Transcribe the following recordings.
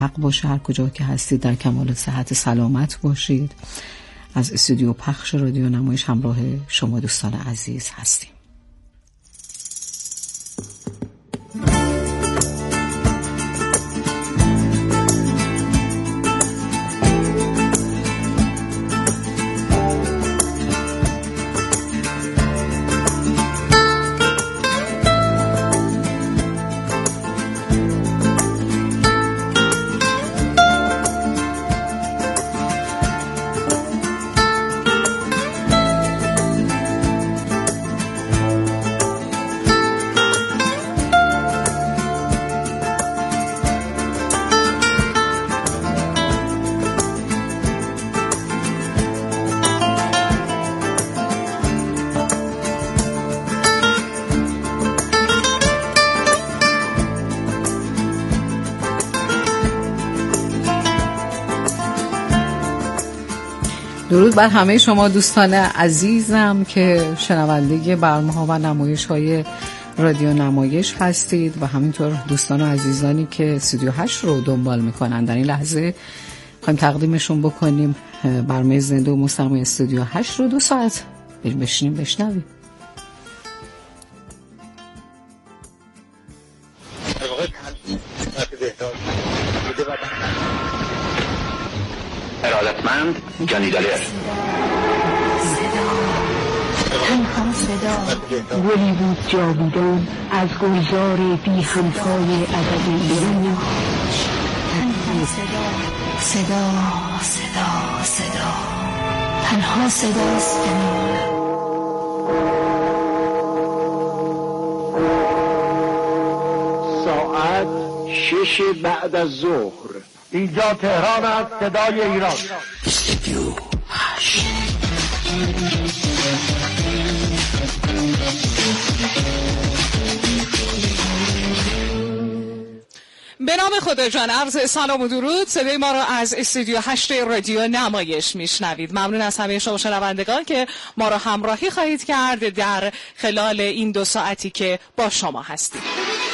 حق باشه. هر کجا که هستید در کمال صحت سلامت باشید. از استودیو پخش رادیو نمایش همراه شما دوستان عزیز هستیم. درود بر همه شما دوستان عزیزم که شنونده برنامه‌ها و نمایش‌های رادیو نمایش هستید و همینطور دوستان و عزیزانی که استودیو 8 رو دنبال میکنن. در این لحظه خواهیم تقدیمشون بکنیم برنامه زنده و مستقیم استودیو 8 رو 2 ساعت بشینیم بشنویم. ارادتمند جانی دالر. تنها صدا گلی بود جاویدان از گلزار بی همتای ادب ایران. تنها صدا تنها صداست. ساعت 6 بعد از ظهر. اینجا تهران است، صدای ایران. استودیو 8. به نام خدا جان، عرض سلام و درود. صدای ما را از استودیو 8 رادیو نمایش میشنوید. ممنون از همه شما شنوندگان که ما را همراهی خواهید کرد در خلال این 2 ساعتی که با شما هستیم.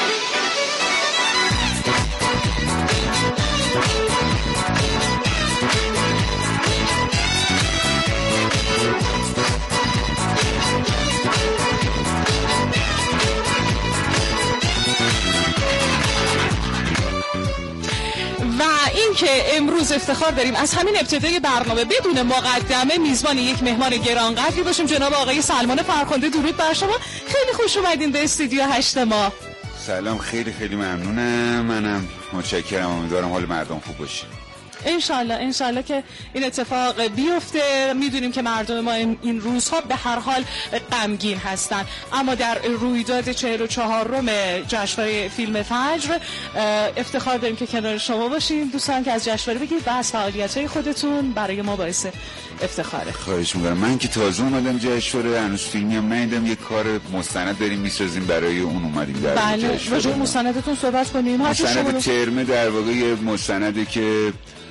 که امروز افتخار داریم از همین ابتدای برنامه بدون مقدمه میزبان یک مهمان گرانقدری باشیم، جناب آقای سلمان فرخنده. درود بر شما، خیلی خوش اومدین به استودیو 8 ما. سلام، خیلی خیلی ممنونم. منم متشکرم. امیدوارم حال مردم خوب باشه. انشالله که این اتفاق بیفته. میدونیم که مردم ما این روزها به هر حال غمگین هستن، اما در رویداد 44م جشنواره فیلم فجر افتخار داریم که کنار شما باشیم. دوستان که از جشنواره بگید و از فعالیت‌های خودتون برای ما باعث افتخاره. خواهش می‌کنم. من که تازه اومدم جشنواره، هنوز فیلمی هم ندیدم. یه کار مستند داریم می‌سازیم برای اون اومدیم در بله، جشنواره. راجع به مستندتون صحبت کنیم. مستند ترمه در واقع یه مستندی که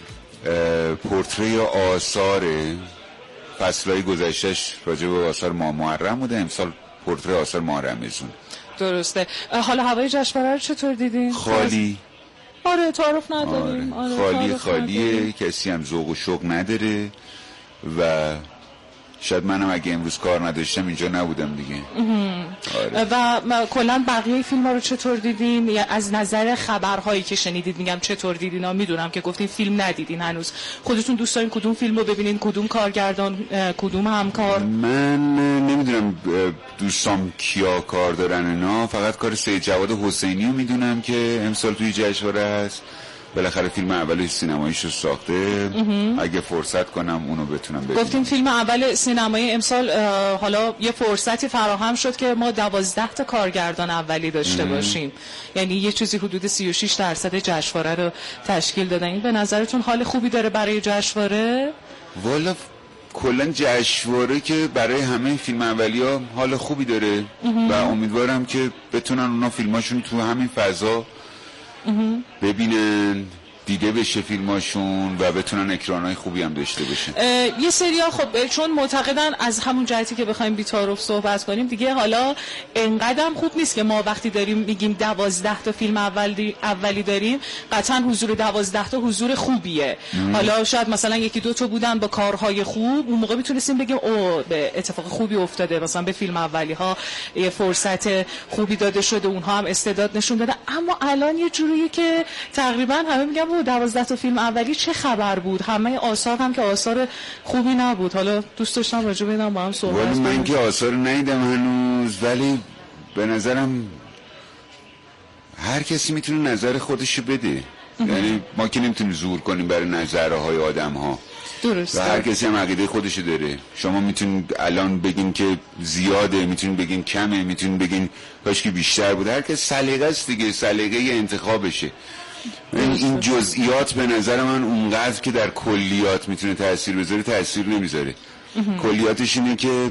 پورتری آثار فصلهای گذشتهش راجع به آثار ما محرم بوده. امسال پورتری آثار محرم میزون. درسته. حالا هوای جشنواره رو چطور دیدین؟ خالی. آره، تعارف نداریم. خالیه. کسی هم ذوق و شوق نداره و شاید منم اگه امروز کار نداشتم اینجا نبودم دیگه. آره. و کلا بقیه فیلم ها رو چطور دیدین؟ یا از نظر خبرهایی که شنیدید، میگم چطور دیدین؟ میدونم که گفتین فیلم ندیدین هنوز. خودتون دوست دارین کدوم فیلم رو ببینین؟ کدوم کارگردان، کدوم همکار؟ من نمیدونم دوستام کیا کار دارن اینا. فقط کار سید جواد حسینی رو میدونم که امسال توی جشنواره هست. بالاخره فیلم اول سینماییش رو ساخته. اگه فرصت کنم اونو بتونم ببینم. گفتیم فیلم اول سینمایی امسال. حالا یه فرصتی فراهم شد که ما 12 تا کارگردان اولی داشته باشیم، یعنی یه چیزی حدود 36% جشنواره رو تشکیل دادن. این به نظرتون حال خوبی داره برای جشنواره؟ والا کلا جشنواره که برای همه فیلم اولیا حال خوبی داره و امیدوارم که بتونن اونا فیلماشون تو همین فضا ببینن دیده بشه فیلماشون و بتونن اکرانای خوبی هم داشته باشن. یه سریا خب چون معتقدن از همون جهتی که بخوایم بی‌تعارف صحبت کنیم دیگه حالا انقدرم خوب نیست که ما وقتی داریم میگیم 12 تا فیلم اولی داریم قطعا حضور 12 تا حضور خوبیه. حالا شاید مثلا یکی دو تا بودن با کارهای خوب، اون موقع میتونستیم بگیم او به اتفاق خوبی افتاده، مثلا به فیلم اولی ها یه فرصت خوبی داده شده، اونها هم استعداد نشون داده. اما الان یه جوریه که تقریبا همه میگن 12 تا فیلم اولی چه خبر بود، همه آثار هم که آثار خوبی نبود. حالا دوست داشتم راجع به اینا با هم صحبت کنیم. من که آثار ندیدم هنوز، ولی به نظرم هر کسی میتونه نظر خودشو بده. یعنی ما که نمیتونیم زور کنیم برای نظرهای آدم‌ها. درسته. و هر کسی هم عقیده خودشو داره. شما میتونید الان بگین که زیاده، میتونید بگین کمه، میتونید بگین کاش که بیشتر بود. هر کس سلیقه است دیگه، سلیقه انتخابشه. این جزئیات به نظر من اونقدر که در کلیات میتونه تأثیر بذاره تأثیر نمیذاره. کلیاتش اینه که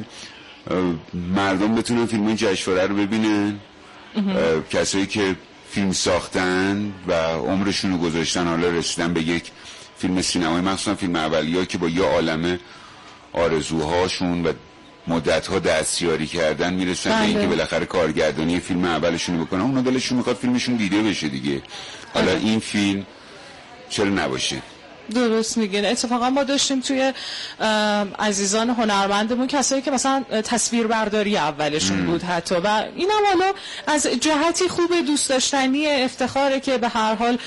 مردم بتونن فیلم جشنواره رو ببینن، کسایی که فیلم ساختن و عمرشون رو گذاشتن حالا رسیدن به یک فیلم سینمایی، مخصوصا فیلم اولیه‌ای که با یه عالمه آرزوهاشون و مدت‌ها دستیاری کردن میرسن به اینکه بالاخره کارگردانی فیلم اولشون رو بکنن. اونا دلشون میخواد فیلمشون دیده بشه دیگه. حالا این فیلم چرا نباشه؟ درست میگین. اتفاقا ما داشتیم توی عزیزان هنرمندمون کسایی که مثلا تصویربرداری اولشون بود حتی، و اینم حالا از جهتی خوب دوست داشتنی افتخاره که به هر حال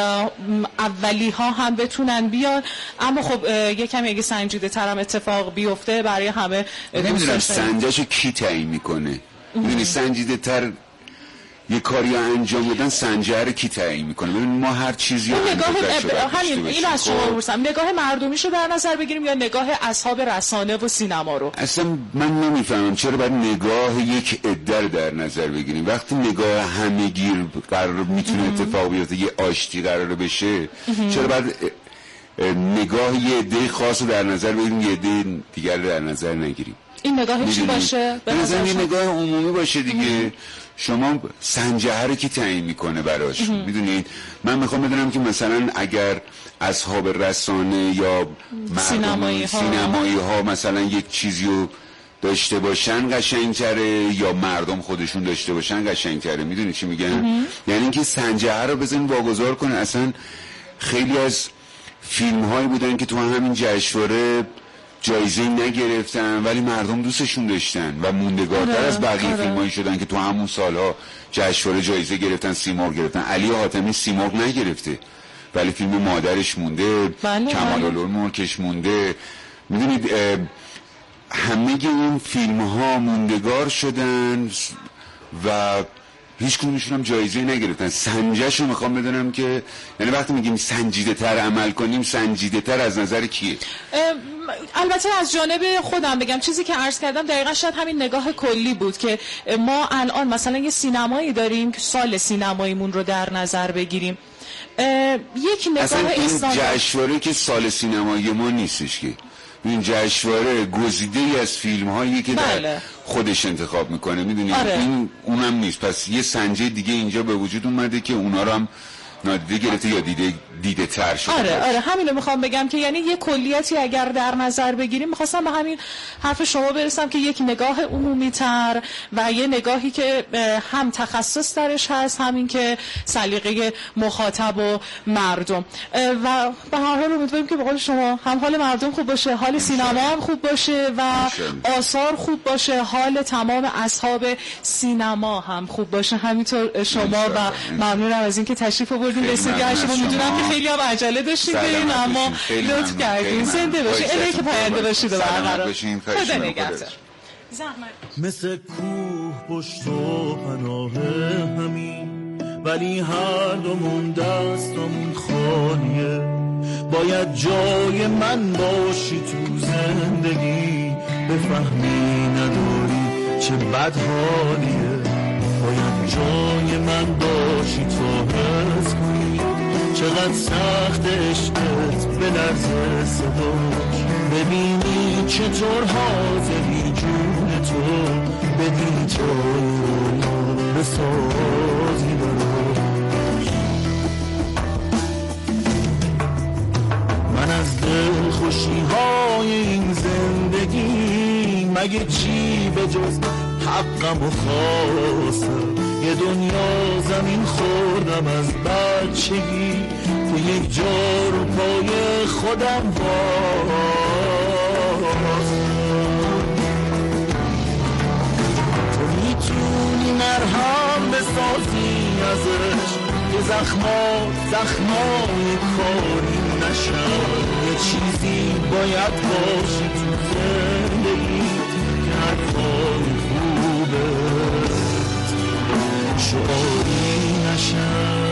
اولی ها هم بتونن بیان. اما خب یکم اگه سنجیده ترم اتفاق بیفته برای همه دوست داشتنی. سنجشو کی تعیین میکنه؟ میدونی سنجیده تر یه کاری انجام بدن سنجر کی تعیین میکنه؟ ببین ما هر چیزی همین این از شما بپرسم، نگاه مردمیشو در نظر بگیریم یا نگاه اصحاب رسانه و سینما رو؟ اصلا من نمیفهمم چرا باید نگاه یک عده در نظر بگیریم وقتی نگاه همه‌گیر قرار میتونه اتفاق بیفته، یه آشتی قرار بشه. چرا باید نگاه یه عده خاص رو در نظر بگیریم، یه عده دیگر رو در نظر نگیریم؟ این نگاه چی باشه؟ به نظر یه نگاه عمومی باشه دیگه. شما سنجه رو کی تعیین میکنه براش؟ میدونید من میخوام بدونم که مثلا اگر اصحاب رسانه یا سینمایی ها مثلا یک چیزی رو داشته باشن قشنگ‌تره یا مردم خودشون داشته باشن قشنگ‌تره. میدونی چی میگم؟ یعنی اینکه سنجه رو بزنین واگذار کنه. اصلا خیلی از فیلم هایی بودن که تو همین جشنواره جایزه نگرفتن ولی مردم دوستشون داشتن و موندگارتر از بقیه فیلمایی شدن که تو همون سالها جشنواره جایزه گرفتن، سیمرغ گرفتن. علی حاتمی سیمرغ نگرفته ولی فیلم مادرش مونده، کمال‌آلو ملکش مونده. میدونید همه این فیلم ها موندگار شدن و هیچ کدومشون هم جایزه نگرفتن. سنجشو میخوام بدونم که یعنی وقتی میگیم سنجیده تر عمل کنیم، سنجیده تر از نظر کیه؟ البته از جانب خودم بگم چیزی که عرض کردم دقیقا شاید همین نگاه کلی بود که ما الان مثلا یه سینمایی داریم که سال سینماییمون رو در نظر بگیریم. یک نگاه اصلا این جشنواره که سال سینمایی ما نیستش که این جشنواره گزیده‌ای از فیلم‌هایی که در خودش انتخاب میکنه. میدونی این اونم نیست. پس یه سنجه دیگه اینجا به وجود اومده که اونا رو هم نادیده گرفته یا دیده تر شده. آره همینو میخوام بگم که یعنی یه کلیتی اگر در نظر بگیریم، میخواستم به همین حرف شما برسم که یک نگاه عمومی تر و یه نگاهی که هم تخصص درش هست، همین که سلیقه مخاطب و مردم و به هر حال امیدواریم که به قول شما هم حال مردم خوب باشه، حال سینما هم خوب باشه و آثار خوب باشه، حال تمام اصحاب سینما هم خوب باشه. همینطور شما و ممنونم از اینکه تشریف آوردین به استودیو. میدونم که خیلی هم عجله داشتین برین اما لطف کردین. زنده باشین، الهی که پاینده باشید و برقرار. خدا نگهدار. مثل کوه پشت و پناه همین، ولی هر دومون دستمون خالیه. باید جای من باشی تو زندگی، بفهمی نداری چه بد حالیه. باید جای من باشی تو حس کنی چقدر سخت عشقت بلرزه صداش، ببینی چطور حاضری جون تو بدی تو بسازی براش. خوشی‌های این زندگی مگه چی به جز حقم و خواستم. یه دنیا زمین خوردم از بچگی، تو یک جا رو پای خودم تو میتونی مرهم بسازی ازش که زخمای کاری نشن. یه چیزی باید باشی تو زندگی که حرفای خوبه شعاری نشن.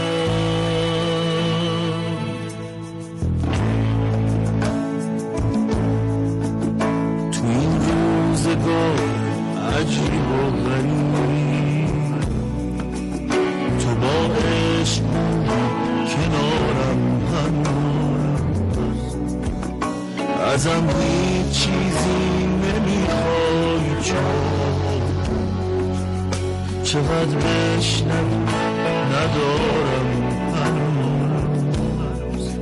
تو این روزگار عجیب و غریب تو با عشق کنارم هنوز، ازم هیچ چیزی نمیخوای چقدر بشنوی ندارم هنوز.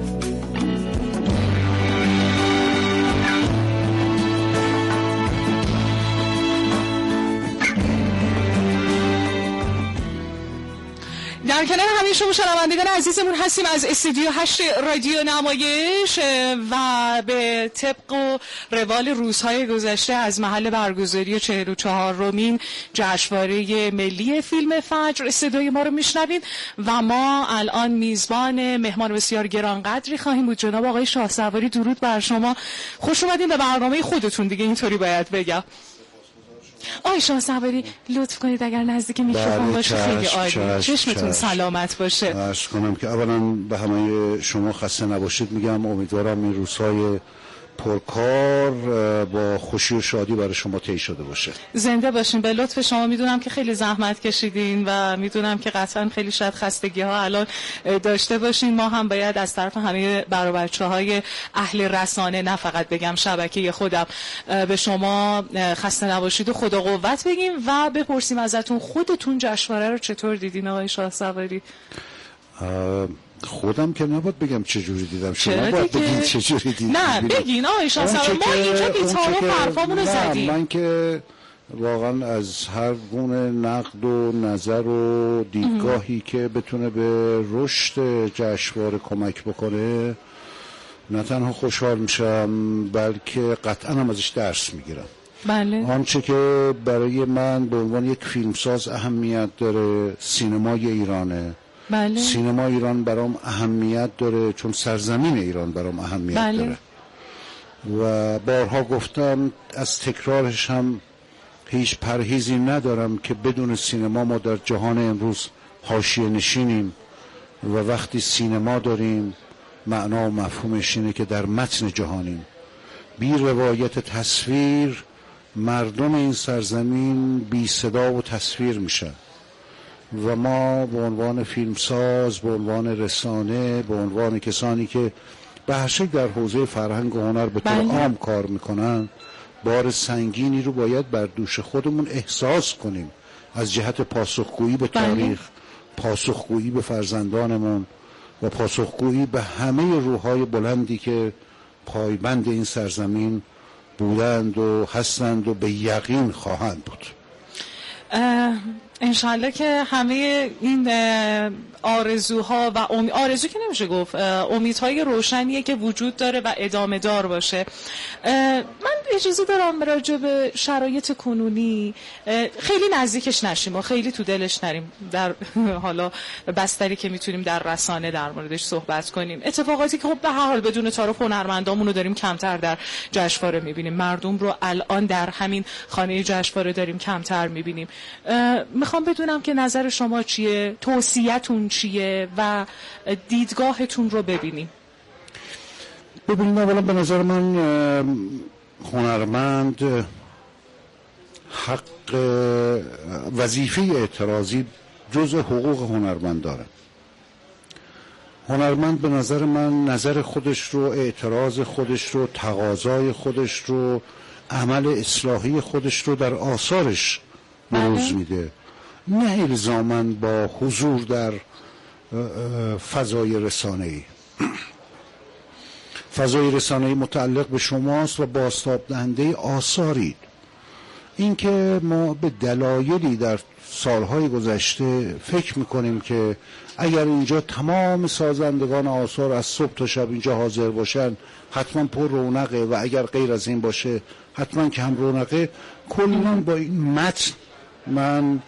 در کنار همه شما شنوندگان عزیزمون هستیم از استودیو 8 رادیو نمایش و به طبق و روال روزهای گذشته از محل برگزاری 44مین جشنواره ملی فیلم فجر صدای ما رو میشنوید و ما الان میزبان مهمان بسیار گرانقدری خواهیم بود. جناب آقای شاهسواری درود بر شما، خوش اومدین به برنامه خودتون دیگه، اینطوری باید بگم. آقای شاهسواری لطف کنید اگر نزدیک میکروفون باشه خیلی عالی، چشمتون سلامت باشه. عرض کنم که اولا به همه شما خسته نباشید میگم، امیدوارم این روزهای پرکار با خوشی و شادی برای شما طی شده باشه. زنده باشین. به لطف شما میدونم که خیلی زحمت کشیدین و میدونم که قطعا خیلی شاید خستگی ها الان داشته باشین. ما هم باید از طرف همه بچه‌های اهل رسانه، نه فقط بگم شبکه خودم، به شما خسته نباشید و خدا قوت بگیم و بپرسیم ازتون خودتون جشنواره رو چطور دیدین آقای شاهسواری؟ خودم که نباید بگم چجوری دیدم، شما باید بگین چجوری دیدم. نه بگین آقای شاهسواری، ما اینجا گیتار و حرفامون رو زدیم. من که واقعا از هر گونه نقد و نظر و دیدگاهی که بتونه به رشد جشنواره کمک بکنه نه تنها خوشحال میشم بلکه قطعا هم ازش درس میگیرم. بله. آنچه که برای من به عنوان یک فیلمساز اهمیت داره سینمای ایرانه. بله. سینما ایران برام اهمیت داره چون سرزمین ایران برام اهمیت بله. داره و بارها گفتم از تکرارش هم هیچ پرهیزی ندارم که بدون سینما ما در جهان امروز حاشیه نشینیم و وقتی سینما داریم معنا و مفهومش اینه که در متن جهانیم. بی روایت تصویر مردم این سرزمین بی صدا و تصویر میشن و ما به عنوان فیلمساز، به عنوان رسانه، به عنوان کسانی که به هر شکل در حوزه فرهنگ و هنر به طور عام کار میکنن بار سنگینی رو باید بر دوش خودمون احساس کنیم از جهت پاسخگویی به تاریخ، پاسخگویی به فرزندانمون و پاسخگویی به همه روح‌های بلندی که پایبند این سرزمین بودند و هستند و به یقین خواهند بود. انشالله که همه این آرزوها و آرزو که نمیشه گفت، امیدهای روشنیه که وجود داره و ادامه دار باشه. من اجازه دارم راجع به شرایط کنونی خیلی نزدیکش نشیم و خیلی تو دلش نریم، در حالا بستری که میتونیم در رسانه در موردش صحبت کنیم. اتفاقاتی که خب به هر حال بدون تعارف هنرمندامون رو داریم کمتر در جشنواره میبینیم، مردم رو الان در همین خانه جشنواره داریم کمتر میبینیم. میخوام بدونم که نظر شما چیه، توصیه‌تون چیه و دیدگاهتون رو ببینیم. ببینید اولا به نظر من هنرمند حق وظیفه اعتراضی جزء حقوق هنرمند داره. هنرمند به نظر من نظر خودش رو، اعتراض خودش رو، تقاضای خودش رو، عمل اصلاحی خودش رو در آثارش بروز میده، نه الزاماً با حضور در فضای رسانه‌ای. فضای رسانه‌ای متعلق به شماست و بازتاب دهنده آثارید. اینکه ما به دلایلی در سالهای گذشته فکر میکنیم که اگر اینجا تمام سازندگان آثار از صبح تا شب اینجا حاضر باشن حتما پر رونقه و اگر غیر از این باشه حتما کم رونقه، کلاً با این متن من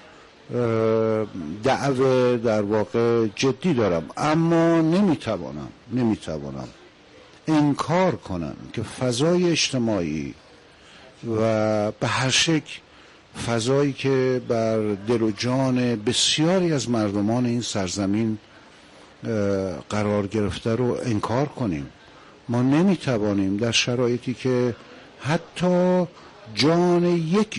دعوه در واقع جدی دارم. اما نمیتوانم انکار کنم که فضای اجتماعی و به هر شکل فضایی که بر دل و جان بسیاری از مردمان این سرزمین قرار گرفته رو انکار کنیم. ما نمیتوانیم در شرایطی که حتی جان یک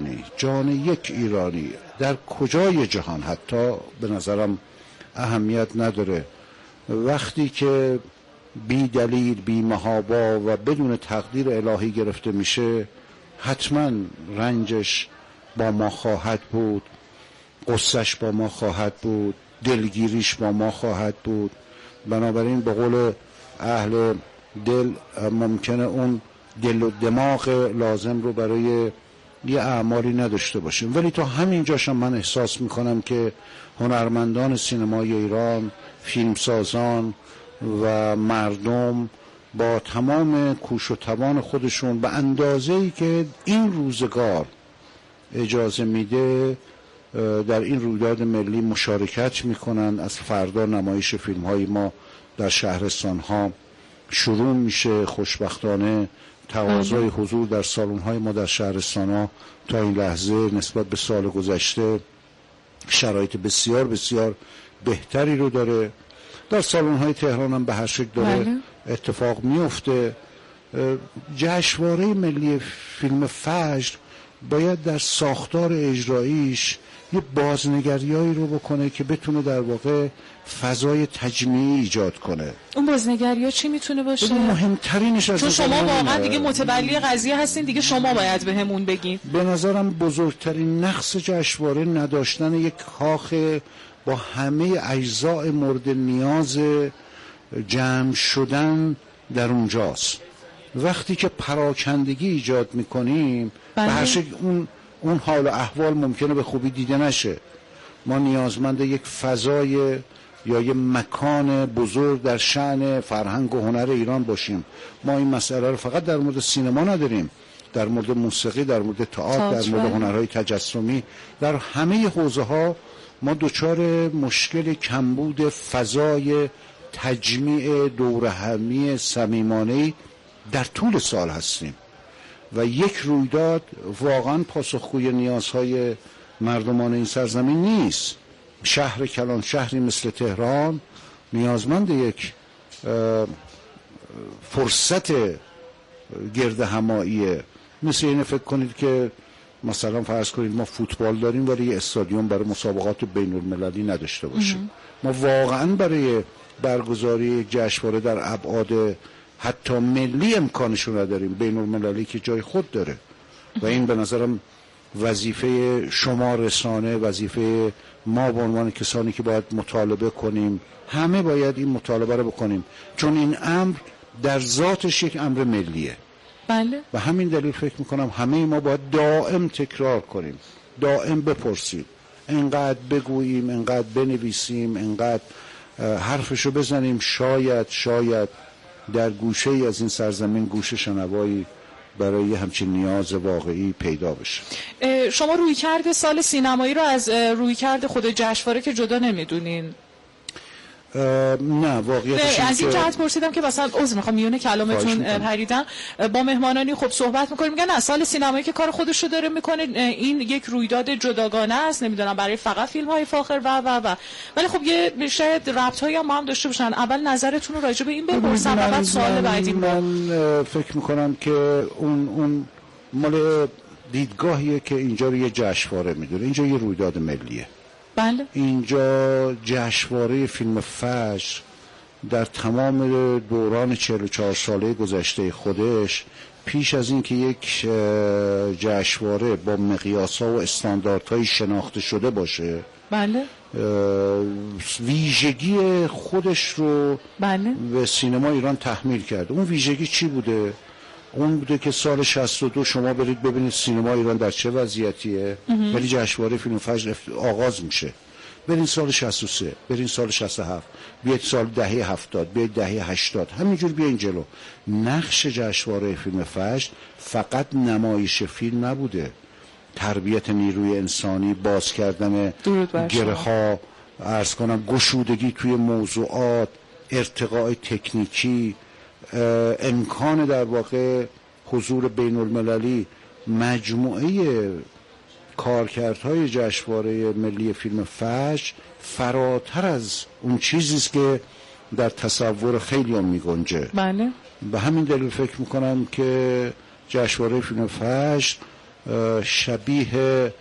ایرانی در کجای جهان حتی به نظرم اهمیت نداره، وقتی که بی دلیل بی محابا و بدون تقدیر الهی گرفته میشه حتما رنجش با ما خواهد بود، قصهش با ما خواهد بود، دلگیریش با ما خواهد بود. بنابراین به قول اهل دل ممکنه اون دل و دماغ لازم رو برای یه اعمالی نداشته باشیم، ولی تا همین جاشم من احساس میکنم که هنرمندان سینمای ایران، فیلمسازان و مردم با تمام کوش و توان خودشون به اندازه‌ای که این روزگار اجازه میده در این رویداد ملی مشارکت میکنن. از فردا نمایش فیلم های ما در شهرستان ها شروع میشه. خوشبختانه تقاضای حضور در سالن های ما در شهرستان ها تا این لحظه نسبت به سال گذشته شرایط بسیار بسیار بهتری رو داره. در سالن های تهران هم به هر شکل داره اتفاق میفته. جشنواره ملی فیلم فجر باید در ساختار اجراییش یه بازنگریایی رو بکنه که بتونه در واقع فضای تجمیعی ایجاد کنه. اون بازنگری‌ها چی میتونه باشه؟ مهمترینش از چون شما واقعا دیگه متولی قضیه هستین، دیگه شما باید بهمون بگین. به نظرم بزرگترین نقص جشنواره نداشتن یک کاخ با همه اجزاء مورد نیاز جمع شدن در اونجاست. وقتی که پراکندگی ایجاد میکنیم به هر شکل اون حال و احوال ممکنه به خوبی دیده نشه. ما نیازمند یک فضای یا یک مکان بزرگ در شأن فرهنگ و هنر ایران باشیم. ما این مسئله رو فقط در مورد سینما نداریم، در مورد موسیقی، در مورد تئاتر، در مورد هنرهای تجسمی، در همه حوزه ها ما دچار مشکل کمبود فضای تجمیع دورهمی صمیمانه‌ای در طول سال هستیم و یک رویداد واقعا پاسخگوی نیازهای مردمان این سرزمین نیست. شهر کلان شهری مثل تهران نیازمند یک فرصت گرد هماییه. مثل اینه فکر کنید که مثلا فرض کنید ما فوتبال داریم ولی یه استادیوم برای مسابقات بین المللی نداشته باشیم. ما واقعا برای برگزاری یک جشنواره در ابعاد حتی ملی امکانشو نداریم، بین المللی که جای خود داره. و این به نظرم وظیفه شما رسانه، وظیفه ما به عنوان کسانی که باید مطالبه کنیم، همه باید این مطالبه رو بکنیم، چون این امر در ذاتش یک امر ملیه. بله. و همین دلیل فکر میکنم همه ما باید دائم تکرار کنیم، دائم بپرسیم، انقدر بگوییم، انقدر بنویسیم، انقدر حرفشو بزنیم، شاید در گوشه ای از این سرزمین گوشه شنوایی برای همچین نیاز واقعی پیدا بشه. شما رویکرد سال سینمایی رو از رویکرد خود جشنواره که جدا نمیدونین؟ نه واقعیتش از این جهت پرسیدم که مثلا عذر میخوام میونه کلامتون پریدم، با مهمانانی خب صحبت میکنیم میگن نه سال سینمایی که کار خودش رو داره میکنه، این یک رویداد جداگانه است، نمیدونم برای فقط فیلم های فاخر و ولی خب یه شاید ربط هایی هم داشته باشن. اول نظرتون رو راجع به این بپرسم و بعد سوال بعدی. من فکر میکنم که اون مال دیدگاهیه که اینجا رو یه جشنواره میدونه، اینجا یه رویداد ملیه. بله. اینجا جشنواره فیلم فجر در تمام دوران 44 ساله گذشته خودش، پیش از این که یک جشنواره با مقیاس‌ها و استانداردهای شناخته شده باشه، بله، ویژگی خودش رو بله، به سینما ایران تحمیل کرده. اون ویژگی چی بوده؟ اون بوده که سال 62 شما برید ببینید سینما ایران در چه وضعیتیه، ولی جشنواره فیلم فجر آغاز میشه. برین سال 63، برین سال 67، بیاید سال دهه 70، بیاید دهه 80، همینجور بیاین جلو. نقش جشنواره فیلم فجر فقط نمایش فیلم نبوده، تربیت نیروی انسانی، باز کردن گره ها، عرض کنم گشودگی توی موضوعات، ارتقاء تکنیکی، امکان در واقع حضور بین المللی. مجموعه کارکردهای جشنواره ملی فیلم فجر فراتر از اون چیزیست که در تصور خیلی هم میگنجه. بله. به همین دلیل فکر میکنم که جشنواره فیلم فجر شبیه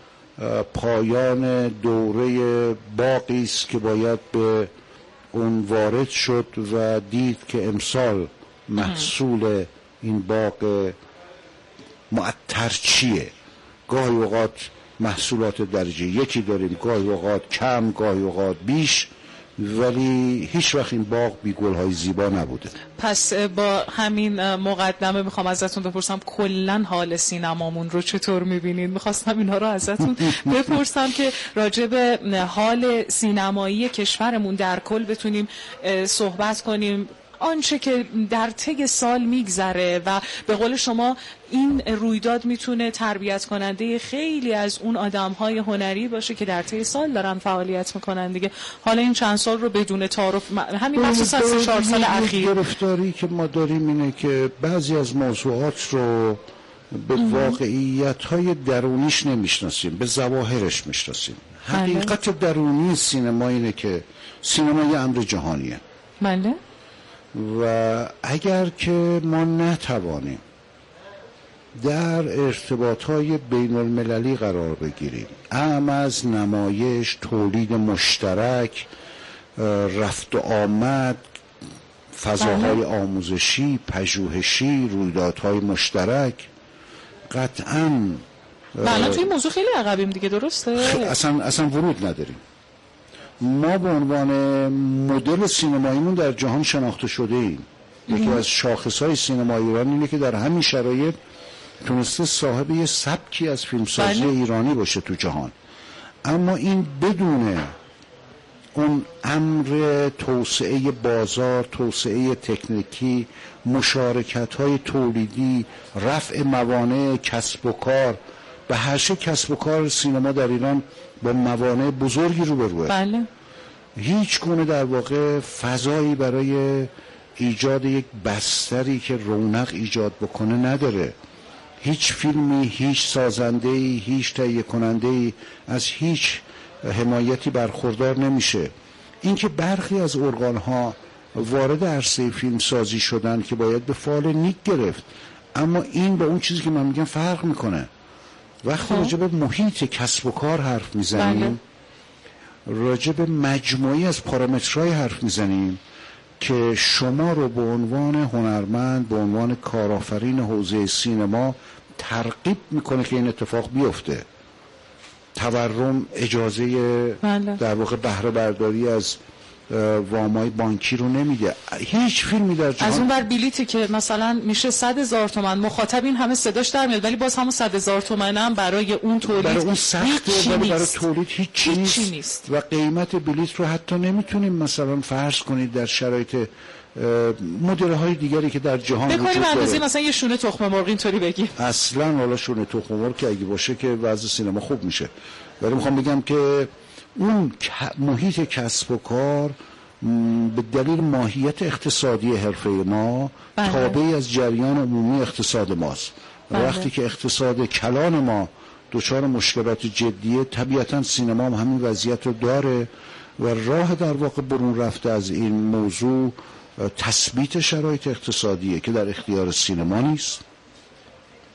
پایان دوره باقی است که باید به اون وارد شد و دید که امسال محصول این باغ معطر چیه. گاهی اوقات محصولات درجه یکی داریم، گاهی اوقات کم، گاهی اوقات بیش، ولی هیچ وقت این باغ بی گل‌های زیبا نبوده. پس با همین مقدمه میخوام ازتون بپرسم کلاً حال سینمامون رو چطور میبینید؟ میخواستم اینا رو ازتون بپرسم که راجع به حال سینمایی کشورمون در کل بتونیم صحبت کنیم، آنچه که در طی سال میگذره و به قول شما این رویداد میتونه تربیت کننده خیلی از اون آدمهای هنری باشه که در طی سال دارن فعالیت میکنن دیگه. حالا این چند سال رو بدون تعارف، همین مخصوصا 3-4 سال اخیر گرفتاری که ما داریم اینه که بعضی از موضوعات رو به واقعیت‌های درونیش نمیشناسیم، به ظواهرش میشناسیم. حقیقت درونی سینما اینه که سینما یه امر جهانیه. بله. و اگر که ما نتوانیم در ارتباطهای بین المللی قرار بگیریم، اعم از نمایش، تولید مشترک، رفت و آمد، فضاهای آموزشی، پژوهشی، رویدادهای مشترک، قطعاً بله توی موضوع خیلی عقبیم دیگه، درسته؟ اصلا ورود نداریم. ما به عنوان مدل سینماییمون در جهان شناخته شده ایم. یکی از شاخصهای سینما ایران اینه که در همین شرایط تونسته صاحب یه سبکی از فیلمسازی ایرانی باشه تو جهان. اما این بدون اون امر توسعه بازار، توسعه تکنیکی، مشارکت‌های تولیدی، رفع موانع کسب و کار، به هر شکل کسب و کار سینما در ایران با موانع بزرگی روبروه. بله. هیچ گونه در واقع فضایی برای ایجاد یک بستری که رونق ایجاد بکنه نداره. هیچ فیلمی، هیچ سازنده‌ای، هیچ تهیه کننده‌ای از هیچ حمایتی برخوردار نمیشه. اینکه برخی از ارگان‌ها وارد عرصه فیلم سازی شدن که باید به فال نیک گرفت، اما این با اون چیزی که من میگم فرق میکنه. وقتی راجع به محیط کسب و کار حرف میزنیم، راجع به مجموعی از پارامترهای حرف میزنیم که شما رو به عنوان هنرمند، به عنوان کارآفرین حوزه سینما ترغیب میکنه که این اتفاق بیفته. تورم اجازه در واقع بهره برداری از وامای بانکی رو نمیده. هیچ فیلمی در جهان از اون بر بلیتی که مثلا میشه 100,000 تومان، مخاطب این همه صداش در میاد، ولی باز همون 100,000 تومان هم برای اون تولید، برای اون سخته، ولی برای تولید هیچی نیست. و قیمت بلیت رو حتی نمیتونیم مثلا فرض کنید در شرایط مدل‌های دیگری که در جهان وجود داره. بکنیم اندازه مثلا یه شونه تخم مرغ اینطوری بگیم. اصلا حالا شونه تخم مرغ که اگه باشه که وضع سینما خوب میشه. ولی میخوام بگم که اون محیط کسب و کار به دلیل ماهیت اقتصادی حرفه ما تابعی از جریان عمومی اقتصاد ماست. وقتی که اقتصاد کلان ما دچار مشکلات جدیه، طبیعتا سینما هم همین وضعیت رو داره و راه در واقع برون رفته از این موضوع تثبیت شرایط اقتصادیه که در اختیار سینما نیست.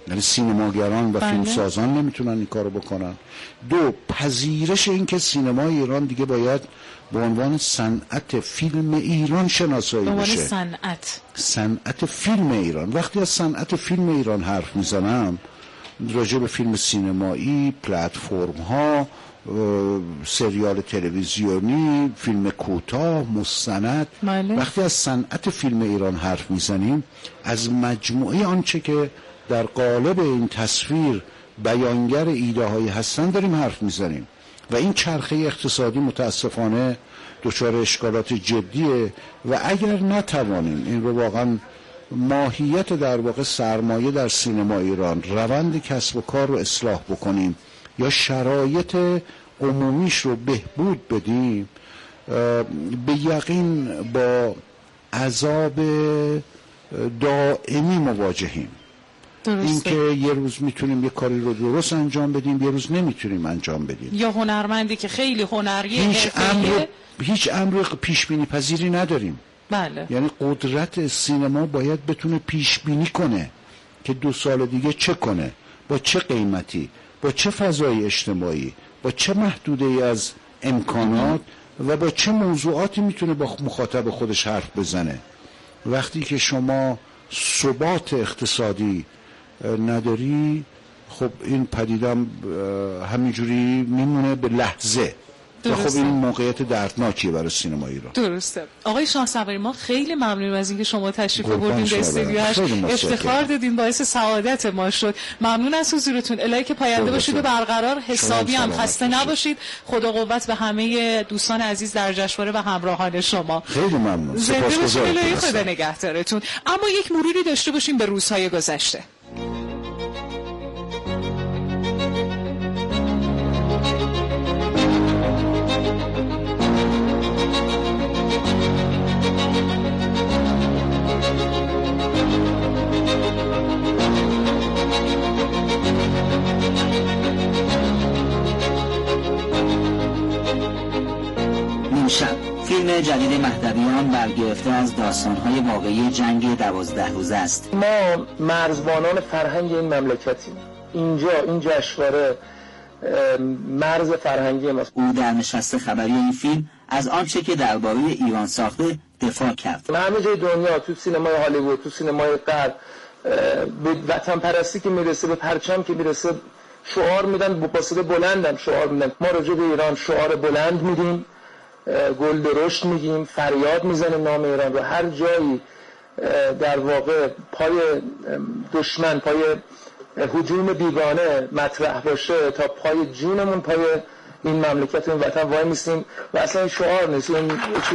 یعنی سینماگران و فیلمسازان نمیتونن این کارو بکنن. 2 پذیرش این که سینما ایران دیگه باید به عنوان صنعت فیلم ایران شناسایی بشه. صنعت فیلم ایران. وقتی از صنعت فیلم ایران حرف میزنم راجع به فیلم سینمایی، پلتفرم ها، سریال تلویزیونی، فیلم کوتاه، مستند، وقتی از صنعت فیلم ایران حرف میزنیم از مجموعه آنچه که در قالب این تصویر بیانگر ایده هایی هستن داریم حرف میزنیم و این چرخه اقتصادی متاسفانه دچار اشکالات جدیه و اگر نتوانیم این رو واقعا ماهیت در واقع سرمایه در سینما ایران، روند کسب و کار رو اصلاح بکنیم یا شرایط عمومیش رو بهبود بدیم، به یقین با عذاب دائمی مواجهیم. اینکه یه روز میتونیم یه کاری رو درست انجام بدیم، یه روز نمیتونیم انجام بدیم. یا هنرمندی که خیلی هنریه، هیچ امر پیش بینی پذیری نداریم. بله. یعنی قدرت سینما باید بتونه پیش بینی کنه که 2 سال دیگه چه کنه، با چه قیمتی، با چه فضای اجتماعی، با چه محدوده ای از امکانات و با چه موضوعاتی میتونه با مخاطب خودش حرف بزنه. وقتی که شما ثبات اقتصادی نداری، خب این پدیدم همینجوری میمونه به لحظه. و خب این موقعیت دردناکیه برای سینما ایران. درسته. آقای شاهسواری، ما خیلی ممنونیم از اینکه شما تشریف آوردین به استودیو، افتخار دادین، باعث سعادت ما شد. ممنون از حضورتون. الهی که پاینده باشید و برقرار، حسابی هم خسته نباشید. خدا قوت به همه دوستان عزیز در جشنواره و همراهان شما. خیلی ممنون. سپاسگزارم. الهی خدا نگهدارتون. اما یک مروری داشته باشیم به روزهای گذشته. فیلم جدید مهدویان برگرفته از داستان‌های واقعی جنگ 12 روزه است. ما مرزبانان فرهنگ این مملکتیم. اینجا این جشنواره مرز فرهنگی ماست. او در نشست خبری این فیلم از آنچه که درباره ایران ساخته دفاع کرد. همه جای دنیا، تو سینمای هالیوود، تو سینمای غرب، به وطن پرستی که میرسه، به پرچم که میرسه، شعار میدن، با صدای بلندم شعار میدن. ما راجع به ایران شعار بلند میدیم، گل درشت میگیم، فریاد میزنیم نام ایران رو. هر جایی در واقع پای دشمن، پای هجوم بیگانه مطرح باشه، تا پای جونمون، پای این مملکت، این وطن وای میستیم و اصلا این شعار نیست، این چیز.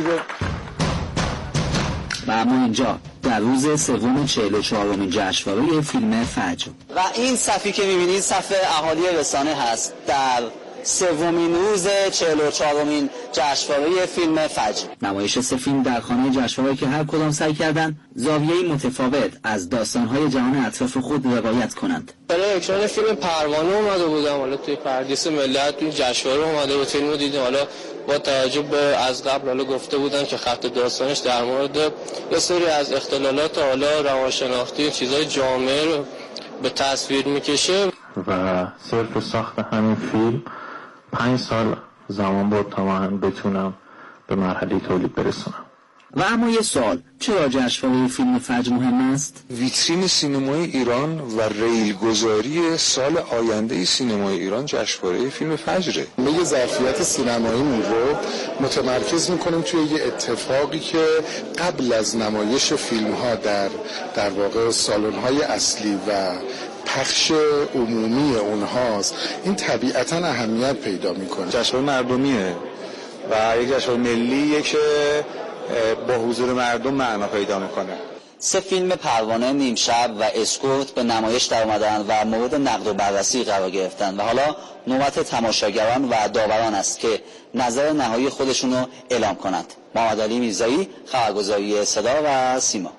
و اما اینجا در روز سوم 44مین جشنواره فیلم فجر و این صفی که میبینید صف اهالی رسانه هست در سومین روز 44مین جشنواره فیلم فجر. نمایش 3 فیلم در خانه جشنواره که هر کدام سعی کردند زاویه‌ای متفاوت از داستان‌های جهان اطراف خود روایت کنند. برای اکران فیلم پروانه اومده بودم، حالا توی پردیس ملت توی جشنواره اومده بود، فیلمو دیدیم. حالا با توجه به از قبل حالا گفته بودن که خط داستانش در مورد یه سری از اختلالات حالا روانشناختی چیزای جامعه رو به تصویر میکشه و صرف ساخت همین فیلم 5 سال زمان بود تا من بتونم به مرحله تولید برسونم. و اما یه سوال، چرا جشنواره فیلم فجر مهم است؟ ویترین سینمای ایران و ریلگذاری سال آینده سینمای ایران جشنواره فیلم فجره. ما یه ظرفیت سینماییمون رو متمرکز میکنیم توی یه اتفاقی که قبل از نمایش فیلم ها در واقع سالن های اصلی و پخش عمومی اونهاست. این طبیعتاً اهمیت پیدا میکنه. جشنواره مردمیه و یک جشنواره ملیه که با حضور مردم معنا پیدا میکنه. 3 فیلم پروانه، نیمشب و اسکورت به نمایش در اومدن و مورد نقد و بررسی قرار گرفتن و حالا نوبت تماشاگران و داوران است که نظر نهایی خودشون رو اعلام کنند. محمد علی میرزایی، خبرگزاری صدا و سیما.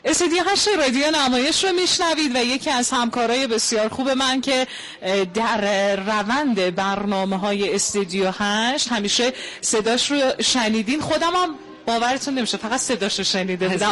استودیو 8 رادیو نمایش رو میشنوید و یکی از همکارای بسیار خوب من که در روند برنامه‌های استودیو 8 همیشه صداش رو شنیدین، خودم هم باورتون نمیشه فقط صداش رو شنیده بودم،